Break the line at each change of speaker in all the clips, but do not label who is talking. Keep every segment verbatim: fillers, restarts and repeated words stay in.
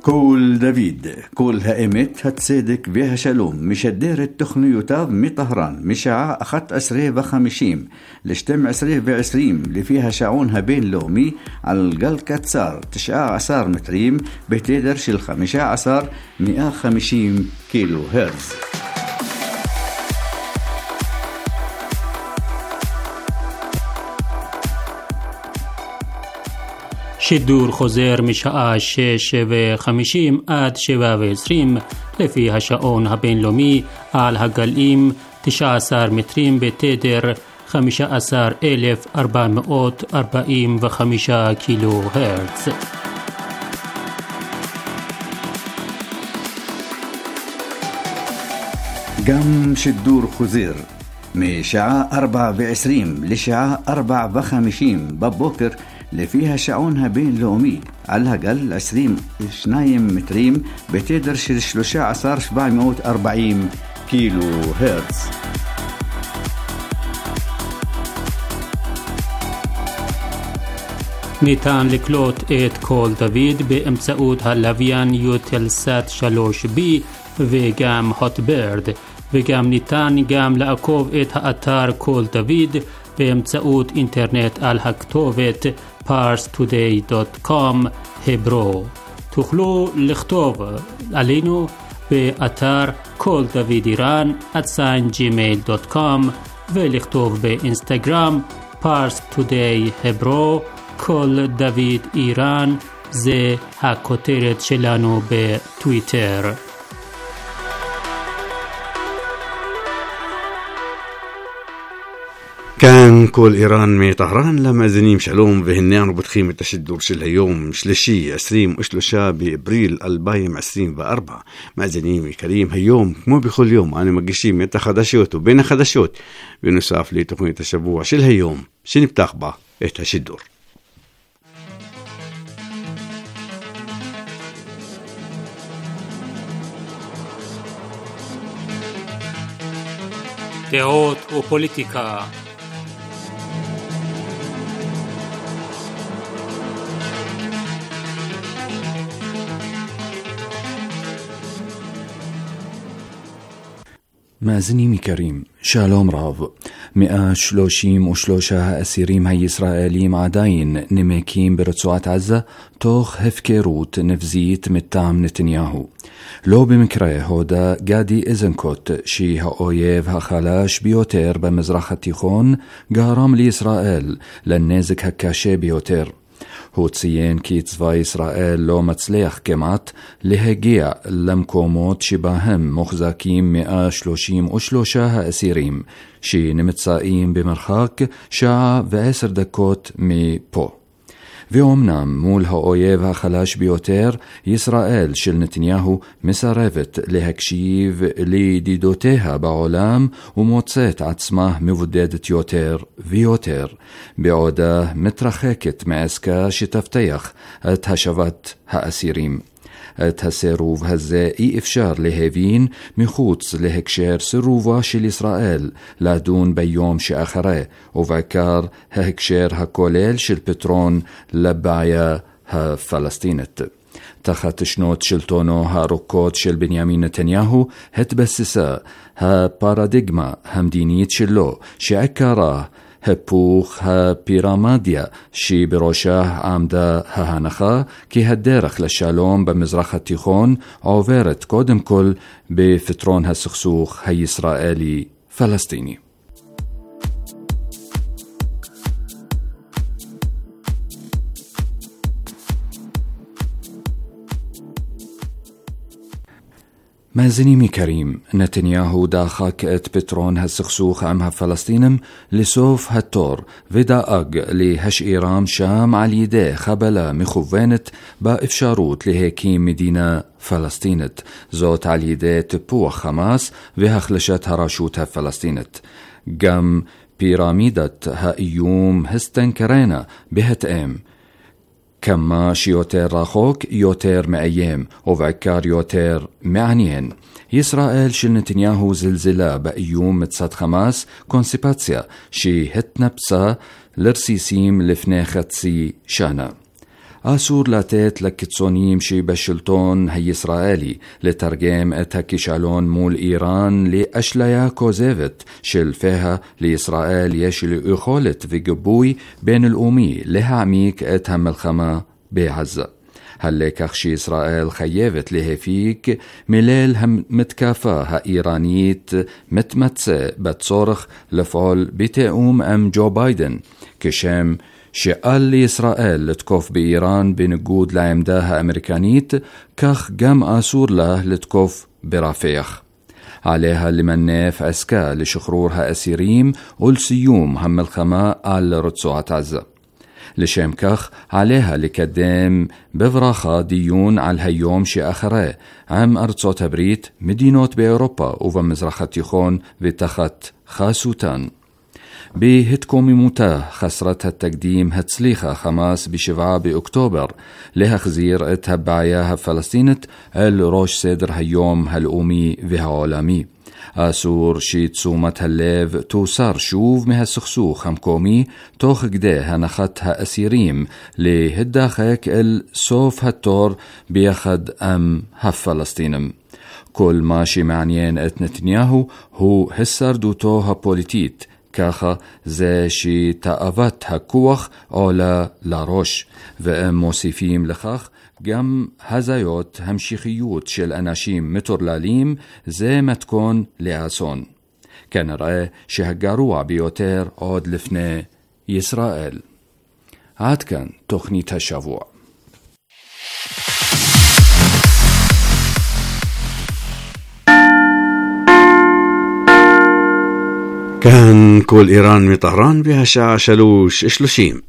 كول دافيد كول هائمت هتصدق بها شلوم مشدير التخنيوتاف من طهران مشاع أخت أسري وخمشيم لشتم أسري بعسريم اللي فيها شعونها بين لومي على القل كتسار تشعى عصار متريم بتدرش الخمشة عصار مئة خمشيم كيلو هرتز.
שידור חוזר משעה שש וחמישים עד שבע ועשרים לפי השעון הבינלאומי על הגלים תשע עשרה מטרים בתדר חמישה עשר אלף ארבע מאות ארבעים וחמישה קילו הרץ.
גם שידור חוזר משעה ארבע ועשרים לשעה ארבע וחמישים בבוקר اللي فيها شعونها بين لومي على الأقل عشرين شنايم متريم بتدرش الشلوشة عصار سبعمائة وأربعين كيلو هرتز.
ניתן לקלוט את קול דוד באמצעות הלוויין יוטלסאט שלוש בי וגם הוטברד, וגם ניתן גם לעקוב את האתר קול דוד באמצעות אינטרנט על הכתובת פארס טודיי דוט קום הברו. תוכלו לכתוב עלינו באתר קול דוד איראן אטסיין ג'ימייל דוט קום ולכתוב באינסטגרם פארס טודיי הברו קול דוד איראן, זה הכותרת שלנו בטוויטר.
كان كل إيران من طهران لما زنيم شلوم وهنيان وبتخيم التشدور شل هيوم شلشي عسريم وشلوشا بإبريل ألبايم عسرين وأربعة مع زنيم كريم هيوم مو بكل يوم أنا مقشيم يتا خدشوت وبين خدشوت بنصاف لي تقنية الشبوع شل هيوم شنو بتاخبه التشدور.
דעות ופוליטיקה.
מאזינים יקרים, שלום רב. מאה שלושים ושלושה האסירים הישראלים עדיין נמקים ברצועת עזה תוך הפקרות נבזית מטעם נתניהו. לא במקרה הודה גדי איזנקוט שהאויב החלש ביותר במזרח התיכון גרם לישראל לנזק הקשה ביותר. הוא ציין כי צבא ישראל לא מצליח כמעט להגיע למקומות שבהם מוחזקים מאה שלושים ושלושה האסירים שנמצאים במרחק שעה ועשר דקות מפה. ואומנם מול האויב החלש ביותר, ישראל של נתניהו מסרבת להקשיב לידידותיה בעולם ומוצאת עצמה מבודדת יותר ויותר, בעודה מתרחקת מעסקה שתבטיח את השבת האסירים. את הסירוב הזה אי אפשר להבין מחוץ להקשר סירובה של ישראל לדון ביום שאחרי, ובעיקר ההקשר הכולל של פתרון לבעיה הפלסטינית. תחת שנות שלטונו הארוכות של בנימין נתניהו התבססה הפרדיגמה המדינית שלו שעיקרה הפוך הפירמדיה שבראשה עמדה ההנחה כי הדרך לשלום במזרח התיכון עוברת קודם כל בפתרון הסכסוך הישראלי-פלסטיני. מאזינים יקרים, נתניהו דחק את פתרון הסכסוך עם הפלסטינים לסוף התור ודאג להשאירם שם על ידי חבלה מכוונת באפשרות להקים מדינה פלסטינית, זאת על ידי טיפוח חמאס והחלשת הרשות הפלסטינית. גם פירמידת האיום הסתנקרנה בהתאם. כמה שיותר רחוק יותר מאיים ובעיקר יותר מעניין. ישראל של נתניהו זלזלה באיום מצד חמאס, קונספירציה שהתנפצה לרסיסים לפני חצי שנה. אסור לתת לקיצוניים שבשלטון הישראלי לתרגם את הכישלון מול איראן לאשליה כוזבת שלפיה לישראל יש יכולת וגיבוי בינלאומי להעמיק את המלחמה בעזה. הלקח שישראל חייבת להפיק מליל המתקפה האיראנית מתמצא בצורך לפעול בתיאום עם ג'ו ביידן, כשם שאל לישראל לתקוף באיראן בניגוד לעמדה האמריקנית, כך גם אסור לה לתקוף ברפיח. עליה למנף עסקה לשחרור האסירים ולסיום המלחמה על רצועת עזה. לשם כך עליה לקדם בברכה דיון על היום שאחרי עם ארצות הברית, מדינות באירופה ובמזרח התיכון ותחת חסותן. בהתקוממותה חסרת התקדים הצליחה חמאס בשבעה באוקטובר להחזיר את הבעיה הפלסטינית אל ראש סדר היום הלאומי והעולמי. אסור שתשומת הלב תוסר שוב מהסכסוך המקומי תוך כדי הנחת האסירים להידחק אל סוף התור ביחד עם הפלסטינים. כל מה שמעניין את נתניהו הוא הישרדותו הפוליטית, ככה זה שתאוות הכוח עולה לראש, והם מוסיפים לכך גם הזיות המשכיות של אנשים מטורללים, זה מתכון לאסון. כנראה שהגרוע ביותר עוד לפני ישראל. עד כאן תוכנית השבוע.
כאן כל איראן מטהרן והשעה שלוש שלושים.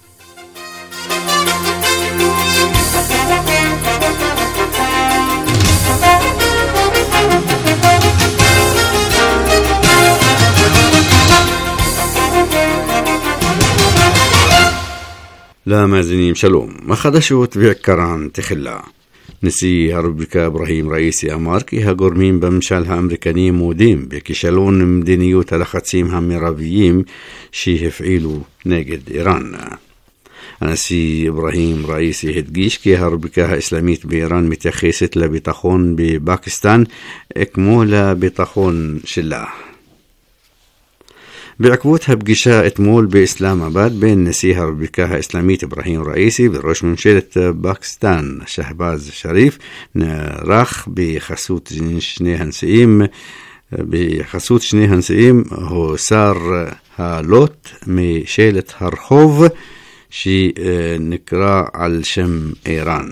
למאזינים שלום, החדשות ועיקרן תחילה. נשיא הרפובליקה אברהים ראיסי אמר כי הגורמים בממשל האמריקני מודים בכישלון מדיניות הלחצים המרביים שהפעילו נגד איראן. הנשיא אברהים ראיסי הדגיש כי הרפובליקה האסלאמית באיראן מתייחסת לביטחון בפקיסטן כמו לביטחון שלה. בעקבות הפגישה אתמול באסלאמבאד בין נשיא הרפובליקה האסלאמית אברהים ראיסי וראש ממשלת פקיסטן שהבאז שריף, נערך בחסות שני הנשיאים בחסות שני הנשיאים הוסר הלוט משלט הרחוב שנקרא על שם איראן.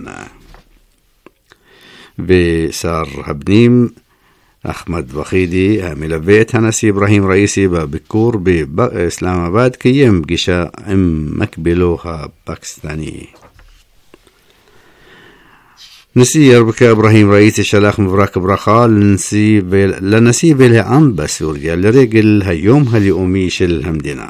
ושר הפנים אחמד וחידי המלווה את הנשיא אברהים ראיסי בביקור באסלאמבאד קיים פגישה עם מקבילו הפקיסטני. נשיא הרפובליקה אברהים ראיסי שלח מברק ברכה לנשיא, לנשיא ולעם בסוריה לרגל היום הלאומי של המדינה.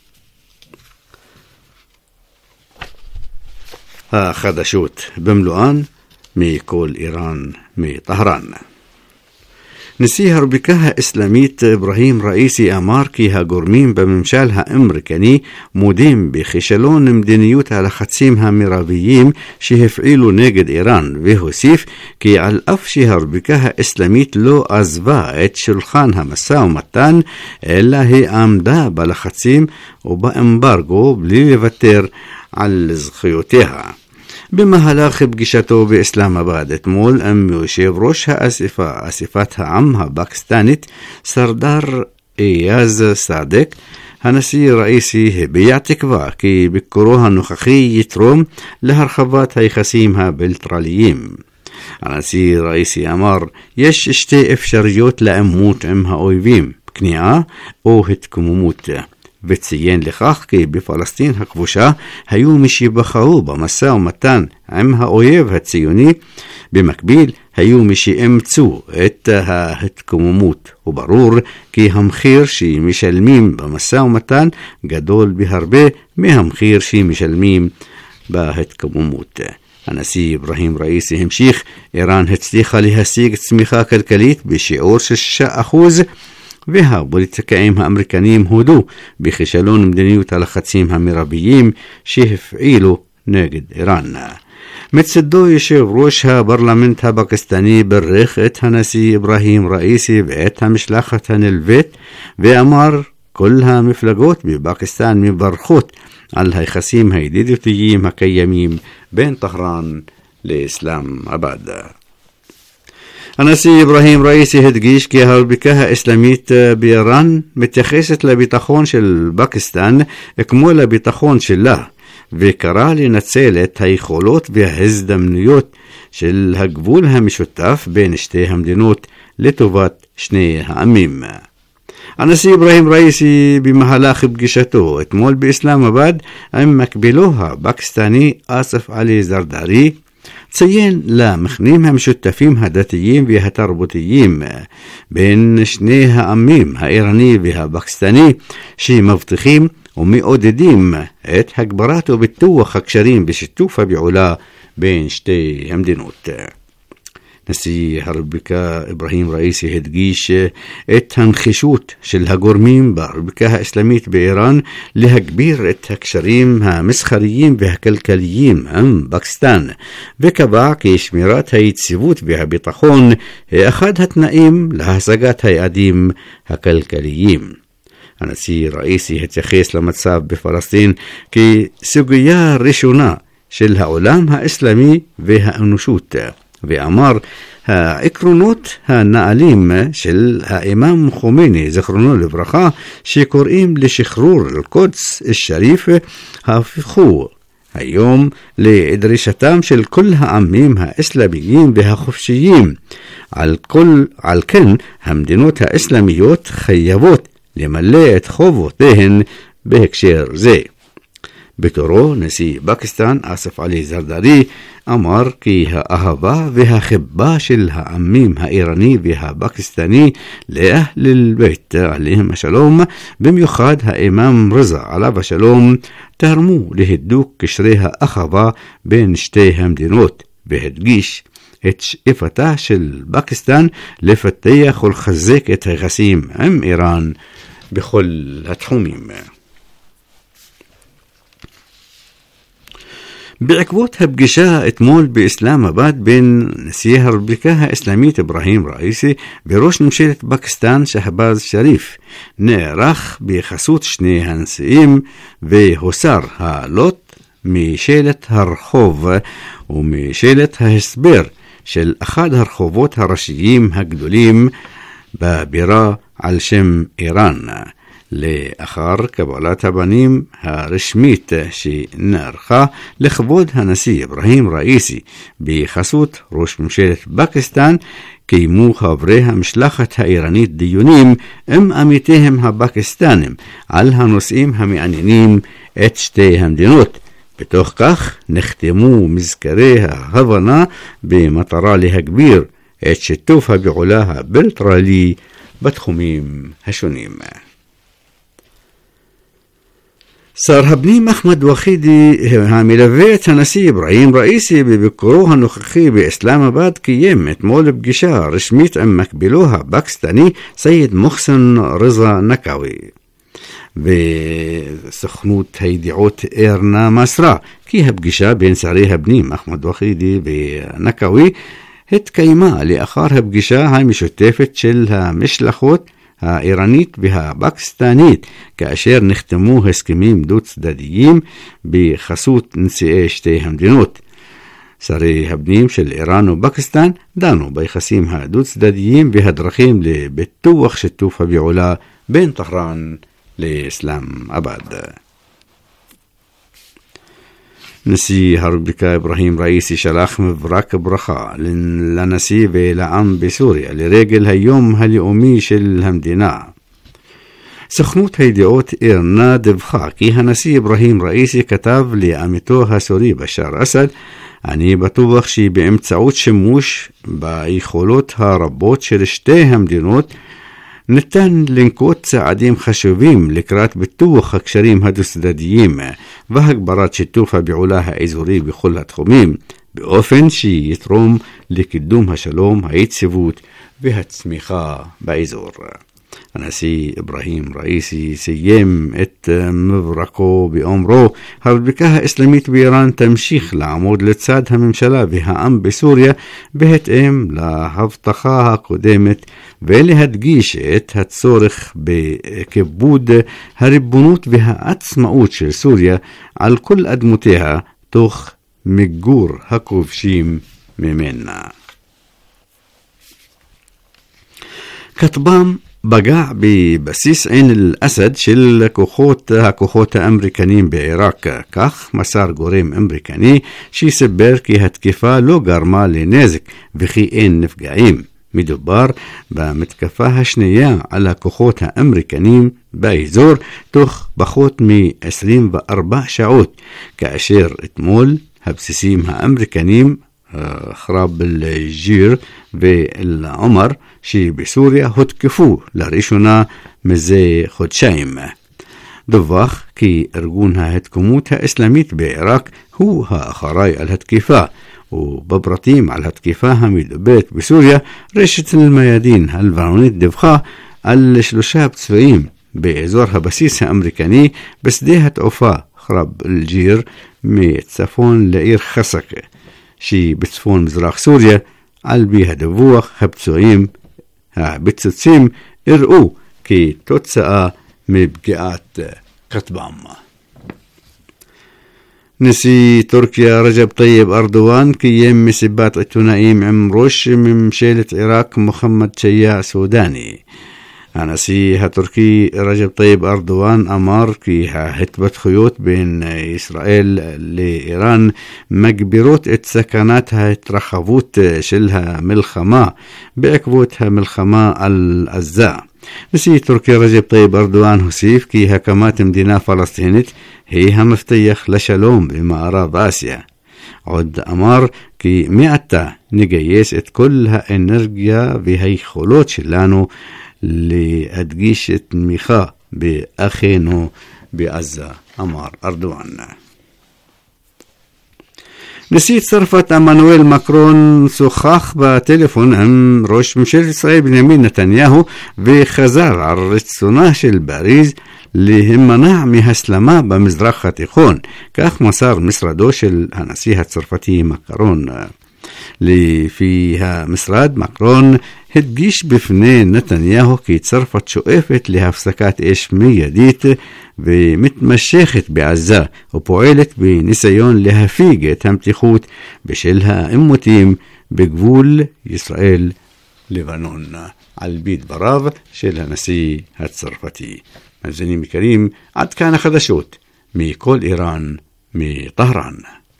החדשות במלואן מכל איראן מטהרן. נשיא הרפובליקה האסלאמית אברהים ראיסי אמר כי הגורמים בממשל האמריקני מודים בכישלון מדיניות הלחצים המרביים שהפעילו נגד איראן, והוסיף כי על אף שהרפובליקה האסלאמית לא עזבה את שולחן המשא ומתן, אלא היא עמדה בלחצים ובאמברגו בלי לוותר על זכויותיה. במהלך פגישתו באסלאמבאד אתמול עם יושב ראש האספה, אספת העם הפקיסטנית, סרדר איאז סאדק, הנשיא ראיסי הביע תקווה כי ביקורו הנוכחי יתרום להרחבת היחסים הבילטרליים. הנשיא ראיסי אמר, יש שתי אפשרויות לעימות עם האויבים, כניעה או התקוממות. וציין לכך כי בפלסטין הכבושה היו מי שבחרו במשא ומתן עם האויב הציוני, במקביל היו מי שאמצו את ההתקוממות, וברור כי המחיר שמשלמים במשא ומתן גדול בהרבה מהמחיר שמשלמים בהתקוממות. הנשיא אברהים ראיסי המשיך, איראן הצליחה להשיג צמיחה כלכלית בשיעור שישה אחוז, והפוליטיקאים האמריקנים הודו בכישלון מדיניות הלחצים המרביים שהפעילו נגד איראן. מצדו יושב ראש הפרלמנט הפקיסטני ברך את הנשיא אברהים ראיסי ואת המשלחת הנלווית ואמר כל המפלגות בפקיסטן מברכות על היחסים הידידותיים הקיימים בין טהרן לאסלאם אבד. הנשיא אברהים ראיסי הדגיש כי ההרפתקה האסלאמית באיראן מתייחסת לביטחון של פקיסטן כמו לביטחון שלה, וקרא לנצל את היכולות וההזדמנויות של הגבול המשותף בין שתי המדינות לטובת שני העמים. הנשיא אברהים ראיסי במהלך פגישתו אתמול באסלאמבאד עם מקבילו הפקיסטני אסף עלי זרדרי ציין למכנים המשותפים הדתיים והתרבותיים בין שני העמים האיראני והפקיסטני שמבטיחים ומעודדים את הגברת וביטוח הקשרים בשיתוף הפעולה בין שתי המדינות. נשיא הרפובליקה אברהים ראיסי הדגיש את הנחישות של הגורמים ברפובליקה האסלאמית באיראן להגביר את הקשרים המסחריים והכלכליים עם פקיסטן, וקבע כי שמירת היציבות והביטחון היא אחד התנאים להשגת היעדים הכלכליים. הנשיא ראיסי התייחס למצב בפלסטין כסוגיה ראשונה של העולם האסלאמי והאנושות, ואמר העקרונות הנעלים של האימאם חומייני זכרונו לברכה שקוראים לשחרור אל-קודס אל-שריף הפכו היום לדרישתם של כל העמים האסלאמיים והחופשיים. על, כל, על כן המדינות האסלאמיות חייבות למלא את חובותיהן בהקשר זה. בתורו נשיא פקיסטן אסף עלי זרדרי אמר כי האהבה והחיבה של העמים האיראני והפקיסטני לאהל אל-בית עליהם השלום, במיוחד האימאם רזה עליו השלום, תרמו להידוק קשרי האחווה בין שתי המדינות, והדגיש את שאיפתה של פקיסטן לפתח ולחזק את היחסים עם איראן בכל התחומים. בעקבות הפגישה אתמול באסלאמבאד בין נשיא הרפובליקה האסלאמית אברהים ראיסי וראש ממשלת פקיסטן שהבאז שריף, נערך בחסות שני הנשיאים והוסר העלות משלט הרחוב ומשלט ההסבר של אחד הרחובות הראשיים הגדולים בבירה על שם איראן, לאחר קבלת הפנים הרשמית שנערכה לכבוד הנשיא אברהים ראיסי בחסות ראש ממשלת פקיסטן. קיימו חברי המשלחת האיראנית דיונים עם עמיתיהם הפקיסטנים על הנושאים המעניינים את שתי המדינות. בתוך כך נחתמו מזכרי ההבנה במטרה להגביר את שיתוף הפעולה הבילטרלי בתחומים השונים. שר הפנים אחמד וחידי המלווה את הנשיא אברהים ראיסי בביקורו הנוכחי באסלאמבאד קיים אתמול פגישה רשמית עם מקבילו הפקיסטני סייד מוחסן רזה נקאווי, וסוכנות הידיעות אירנה מסרה כי הפגישה בין שרי הפנים אחמד וחידי ונקאווי התקיימה לאחר הפגישה המשותפת של המשלחות האיראנית והפקיסטנית, כאשר נחתמו הסכמים דו צדדיים בחסות נשיאי שתי המדינות. שרי הפנים של איראן ופקיסטן דנו ביחסים הדו צדדיים והדרכים לביטוח שיתוף הפעולה בין טהרן לאסלאמבאד. נשיא הרפובליקה אברהים ראיסי שלח מברק ברכה לנשיא ולעם בסוריה לרגל היום הלאומי של המדינה. סוכנות הידיעות אירנה דיווחה כי הנשיא אברהים ראיסי כתב לעמיתו הסורי בשאר אסד, אני בטוח שבאמצעות שימוש ביכולות הרבות של שתי המדינות ניתן לנקוט צעדים חשובים לקראת ביטוח הקשרים הדו-צדדיים והגברת שיתוף הפעולה האזורי בכל התחומים, באופן שיתרום לקידום השלום, היציבות והצמיחה באזור. הנשיא אברהים ראיסי סיים את מברקו באומרו, המדבקה האסלאמית באיראן תמשיך לעמוד לצד הממשלה והעם בסוריה בהתאם להבטחה הקודמת, ולהדגיש את הצורך בכיבוד הריבונות והעצמאות של סוריה על כל אדמותיה תוך מיגור הכובשים ממנה. כטב"ם פגע בבסיס עין אל-אסד של כוחות הכוחות האמריקנים בעיראק. כך מסר גורם אמריקני שסיבר כי התקיפה לא גרמה לנזק וכי אין נפגעים. מדובר במתקפה השנייה על הכוחות האמריקנים באזור תוך פחות מ-עשרים וארבע שעות, כאשר אתמול הבסיסים האמריקנים חרב אל-ג'יר ואל-עומר שבסוריה הותקפו לראשונה מזה חודשיים. דווח כי ארגון ההתקומות האסלאמית בעיראק הוא האחראי על התקיפה, ובפרטים על התקיפה המדוברת בסוריה, רשת אל-מיאדין הלבנונית דיווחה על שלושה פצועים באזור הבסיס האמריקני בשדה התעופה חרב אל-ג'יר מצפון לעיר חסק שבצפון מזרח סוריה. על פי הדיווח, הפצועים הפיצוצים הראו כתוצאה מפגיעת כטב"ם. נשיא טורקיה רג'ב טייב ארדואן קיים מסיבת עיתונאים עם ראש ממשלת עיראק מוחמד שייע סודני. הנשיא הטורקי רג'ב טייב ארדואן אמר כי ההתפתחויות בין ישראל לאיראן מגבירות את סכנת ההתרחבות של המלחמה בעקבות המלחמה על עזה. נשיא טורקיה רג'ב טייב ארדואן הוסיף כי הקמת מדינה פלסטינית היא המפתח לשלום במערב אסיה. עוד אמר כי מעתה נגייס את כל האנרגיה והיכולות שלנו להדגיש את תמיכה באחינו בעזה, אמר ארדואן. נשיא צרפת עמנואל מקרון שוחח בטלפון עם ראש ממשלת ישראל בנימין נתניהו וחזר על רצונה של פריז להימנע מהסלמה במזרח התיכון. כך מסר משרדו של הנשיא הצרפתי מקרון. לפי המשרד, מקרון הדגיש בפני נתניהו כי צרפת שואפת להפסקת אש מיידית ומתמשכת בעזה ופועלת בניסיון להפיג את המתיחות בשל העימותים בגבול ישראל לבנון, על פי דבריו של הנשיא הצרפתי. מאזינים יקרים, עד כאן החדשות מכל איראן מטהרן.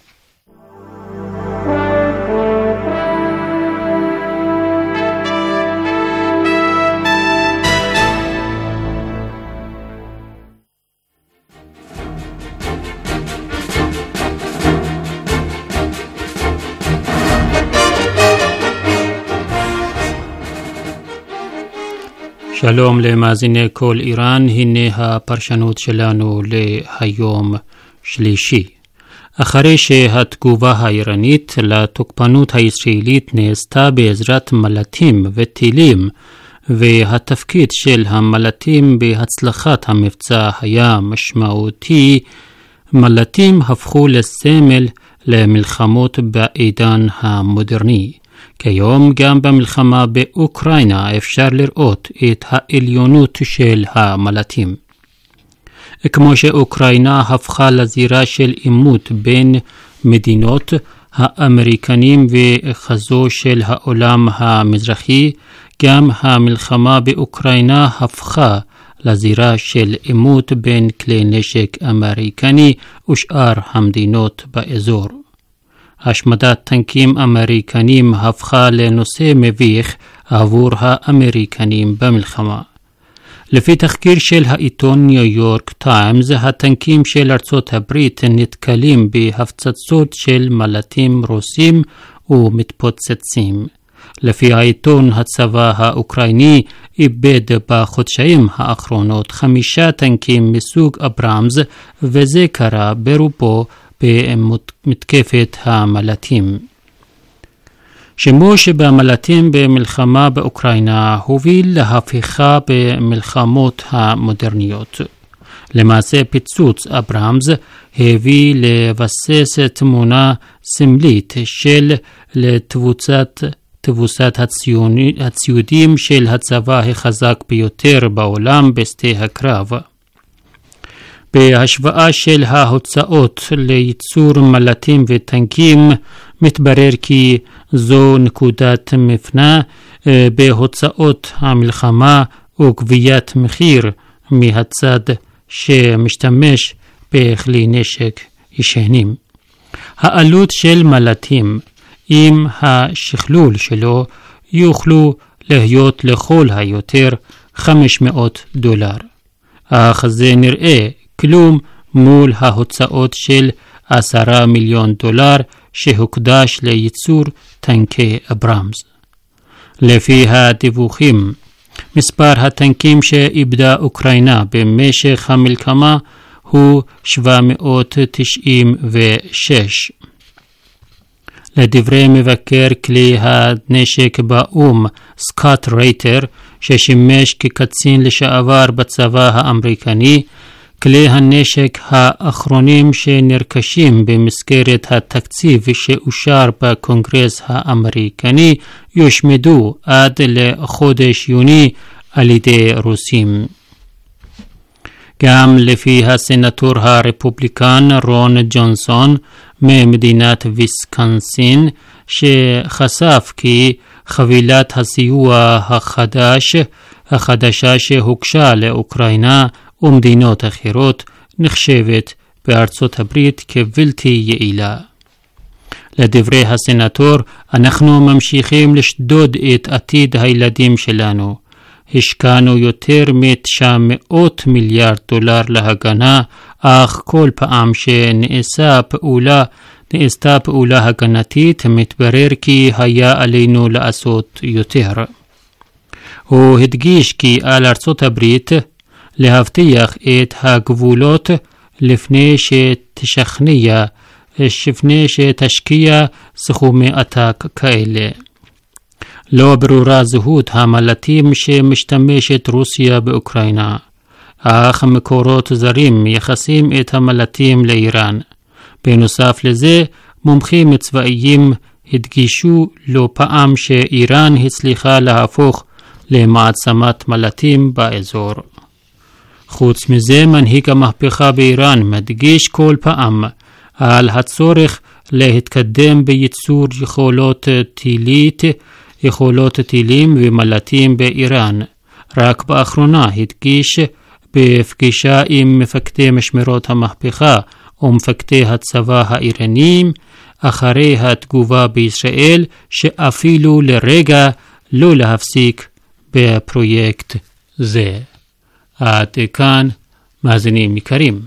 שלום למאזיני כל איראן, הנה הפרשנות שלנו להיום שלישי. אחרי שהתגובה האיראנית לתוקפנות הישראלית נעשתה בעזרת מל"טים וטילים, והתפקיד של המל"טים בהצלחת המבצע היה משמעותי, מל"טים הפכו לסמל למלחמות בעידן המודרני. כיום גם במלחמה באוקראינה אפשר לראות את העליונות של המל"טים. כמו שאוקראינה הפכה לזירה של עימות בין מדינות, האמריקנים וחזו של העולם המזרחי, גם המלחמה באוקראינה הפכה לזירה של עימות בין כלי נשק אמריקני ושאר המדינות באזור. השמדת טנקים אמריקנים הפכה לנושא מביך עבור האמריקנים במלחמה. לפי תחקיר של העיתון ניו יורק טיימס, הטנקים של ארצות הברית נתקלים בהפצצות של מל"טים רוסים ומתפוצצים. לפי העיתון, הצבא האוקראיני איבד בחודשיים האחרונות חמישה טנקים מסוג אברמס, וזה קרה ברובו במתקפת המל"טים. שימוש במל"טים במלחמה באוקראינה הוביל להפיכה במלחמות המודרניות. למעשה פיצוץ אברהמס הביא לבסס תמונה סמלית של לתבוסת תבוסת הציוני, הציודים של הצבא החזק ביותר בעולם בשדה הקרב. בהשוואה של ההוצאות לייצור מל"טים וטנקים, מתברר כי זו נקודת מפנה בהוצאות המלחמה וגביית מחיר מהצד שמשתמש בכלי נשק ישנים. העלות של מל"טים עם השכלול שלו יוכלו להיות לכל היותר חמש מאות דולר. אך זה נראה כלום מול ההוצאות של עשרה מיליון דולר שהוקדש לייצור טנקי אברהמס. לפי הדיווחים, מספר הטנקים שאיבדה אוקראינה במשך המלחמה הוא שבע מאות תשעים ושש. לדברי מבקר כלי הנשק באום סקוט רייטר, ששימש כקצין לשעבר בצבא האמריקני, כלי הנשק האחרונים שנרכשים במסגרת התקציב שאושר בקונגרס האמריקני יושמדו עד לחודש יוני על ידי רוסים. גם לפי הסנטור הרפובליקן רון ג'ונסון ממדינת ויסקונסין, שחשף כי חבילת הסיוע החדש, החדשה שהוגשה לאוקראינה ומדינות אחרות נחשבת בארצות הברית כבלתי יעילה. לדברי הסנטור, אנחנו ממשיכים לשדוד את עתיד הילדים שלנו. השקענו יותר מ-תשע מאות מיליארד דולר להגנה, אך כל פעם שנעשה פעולה, נעשתה פעולה הגנתית, מתברר כי היה עלינו לעשות יותר. הוא הדגיש כי על ארצות הברית להבטיח את הגבולות לפני שתשכנע, לפני שתשקיע סכומי עתק כאלה. לא ברורה זהות המל"טים שמשתמשת רוסיה באוקראינה, אך מקורות זרים מייחסים את המל"טים לאיראן. בנוסף לזה, מומחים צבאיים הדגישו לא פעם שאיראן הצליחה להפוך למעצמת מל"טים באזור. חוץ מזה, מנהיג המהפכה באיראן מדגיש כל פעם על הצורך להתקדם בייצור יכולות טילית, יכולות טילים ומל"טים באיראן. רק באחרונה הדגיש בפגישה עם מפקדי משמרות המהפכה ומפקדי הצבא האיראנים אחרי התגובה בישראל שאפילו לרגע לא להפסיק בפרויקט זה. עד כאן, מאזינים יקרים.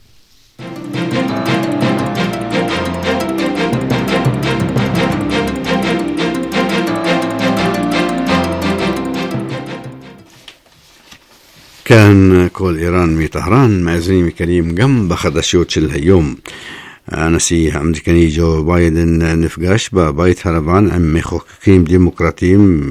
כאן כל איראן מטהרן, מאזינים יקרים, גם בחדשות של היום. הנשיא האמריקני ג'ו ביידן נפגש בבית הלבן עם מחוקקים דמוקרטיים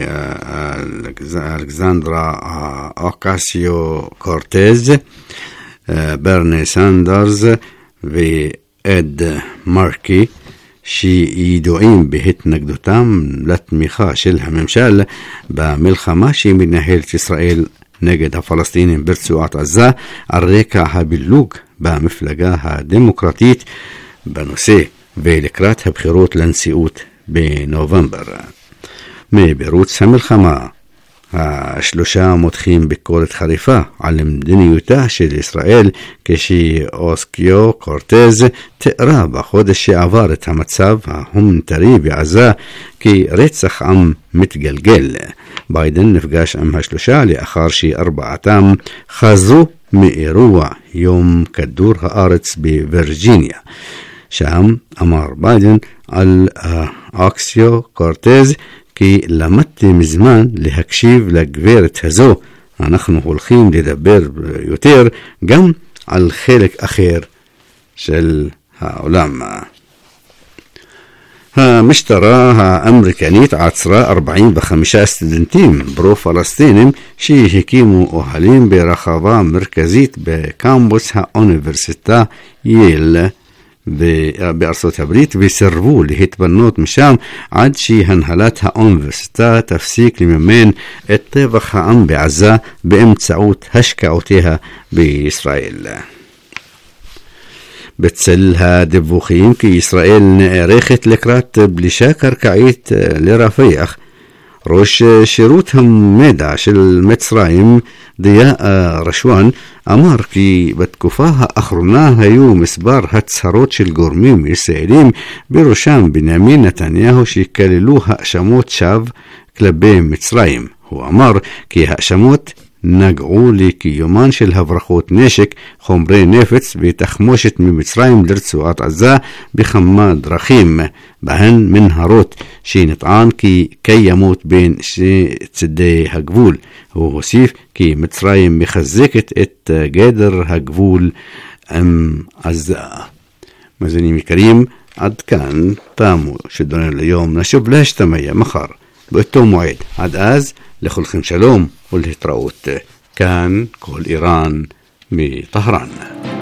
מאלכסנדרה אוקסיו קורטז, ברני סנדרס ואד מרקי, שידועים בהתנגדותם לתמיכה של הממשל במלחמה שמנהלת ישראל נגד הפלסטינים ברצועת עזה על רקע הבילוג במפלגה הדמוקרטית בנושא ולקראת הבחירות לנשיאות בנובמבר. מברוץ המלחמה, השלושה מותחים ביקורת חריפה על מדיניות של ישראל, כשאוסקיו קורטז תיארה בחודש שעבר את המצב ההומניטרי בעזה כרצח עם מתגלגל. ביידן נפגש עם השלושה לאחר שארבעתם חזרו מאירוע יום כדור הארץ בווירג'יניה. שם אמר ביידן על אוקסיו קורטז כי למדתי מזמן להקשיב לגברת הזו, אנחנו הולכים לדבר יותר גם על חלק אחר של העולם. המשטרה האמריקנית עצרה ארבעים וחמישה סטודנטים פרו-פלסטינים שהקימו אוהלים ברחבה מרכזית בקמפוס האוניברסיטה יייל בארצות הברית וסירבו להתפנות משם עד שהנהלת האוניברסיטה תפסיק לממן את טבח העם בעזה באמצעות השקעותיה בישראל. בצל הדיווחים כי ישראל נערכת לקראת פלישה קרקעית לרפיח, ראש שירות המידע של מצרים דיה רשוואן אמר כי בתקופה האחרונה היו מספר הצהרות של גורמים ישראלים בראשם בנימין נתניהו שכללו האשמות שווא כלפי מצרים. הוא אמר כי האשמות נגעו לקיומן של הברחות נשק, חומרי נפץ ותחמושת ממצרים לרצועת עזה בכמה דרכים, בהן מנהרות שנטען כי קיימות בין שני צדי הגבול. הוא הוסיף כי מצרים מחזקת את גדר הגבול עם עזה. מאזינים יקרים, עד כאן תמו שידורינו ליום. נשוב להשתמע מחר באותו מועד. עד אז לכולכם שלום ולהתראות. כאן כל איראן מטהרן.